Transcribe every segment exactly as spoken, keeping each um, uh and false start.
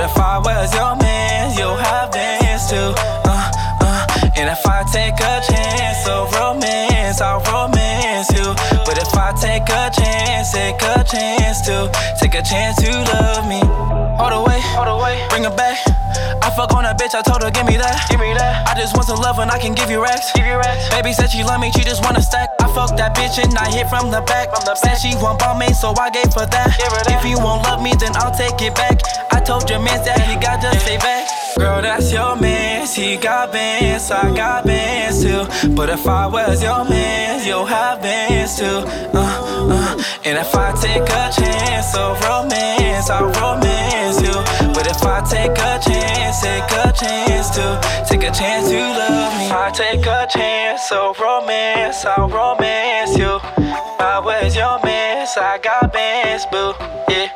if I was your man, you'll have bands too. Uh, uh, and if I take a chance, so romance, I'll romance you. But if I take a chance, take a chance to, take a chance to love me. Hold away, hold away, bring her back. I fuck on a bitch, I told her, give me that, give me that. I just want some love and I can give you racks, give you racks. Baby said she love me, she just wanna stack. I fucked that bitch and I hit from the back. From the said she want ball me, so I gave her that. Give her that. If you won't love me, then I'll take it back. I told your man that he got to stay back. Girl, that's your man, he got bands, I got bands too. But if I was your man, you'll have bands too. Uh, uh. And if I take a chance, so romance, I'll romance you. But if I take a chance, take a chance to, take a chance to love me. If I take a chance, so romance, I'll romance you. If I was your man, I got bands, boo, yeah.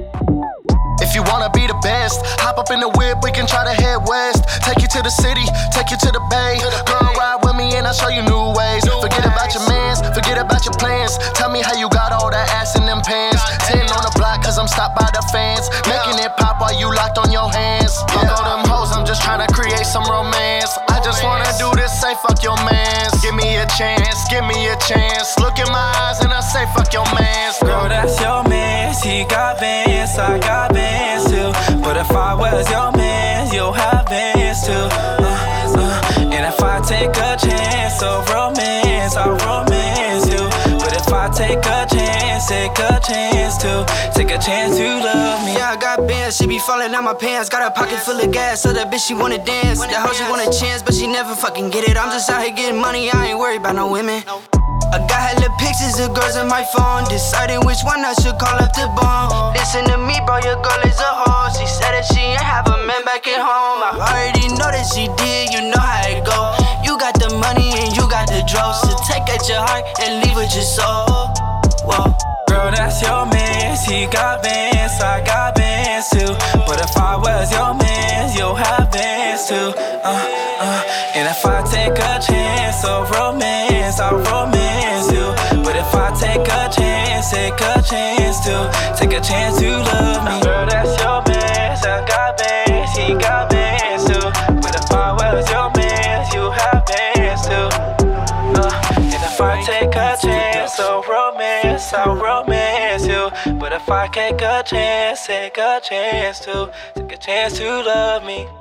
If you wanna be the best, hop up in the whip, we can try to head west. Take you to the city, take you to the bay. Girl, ride with me and I'll show you new ways. Forget about your mans, forget about your plans. Tell me how you got all that ass in them pants. Ten on the block cause I'm stopped by the fans. Making it pop while you locked on your hands. Fuck all them hoes, I'm just trying to create some romance. I just wanna do this, say fuck your mans. Give me a chance, give me a chance. Look in my eyes and I say fuck your mans. Girl, that's your man, he got bands, I got bands too. But if I was your man, you'll have bands too. Uh, uh. And if I take a chance, so romance, I'll romance you. But if I take a chance, take a chance to, take a chance to love me. Yeah, I got bands, she be falling out my pants. Got a pocket full of gas, so that bitch she wanna dance. That hoe she want a chance, but she never fucking get it. I'm just out here getting money, I ain't worried about no women. I got hella pictures of girls on my phone, deciding which one I should call up the bone. Listen to me, bro, your girl is a hoe. She said that she ain't have a man back at home. I already know that she did, you know how it go. You got the money and you got the draws, so take at your heart and leave with your soul. Whoa. Girl, that's your man, he got bands, I got bands too. But if I was your man, you'll have bands too. Uh, uh. And if I take a chance, so romance, I'll romance you. But if I take a chance, take a chance to, take a chance to love me. Girl, that's your man, I got bands, he got bands too. But if I was your man, you have bands too. Uh, and if I take a chance, so romance, I'll romance you. But if I take a chance, take a chance to, take a chance to love me.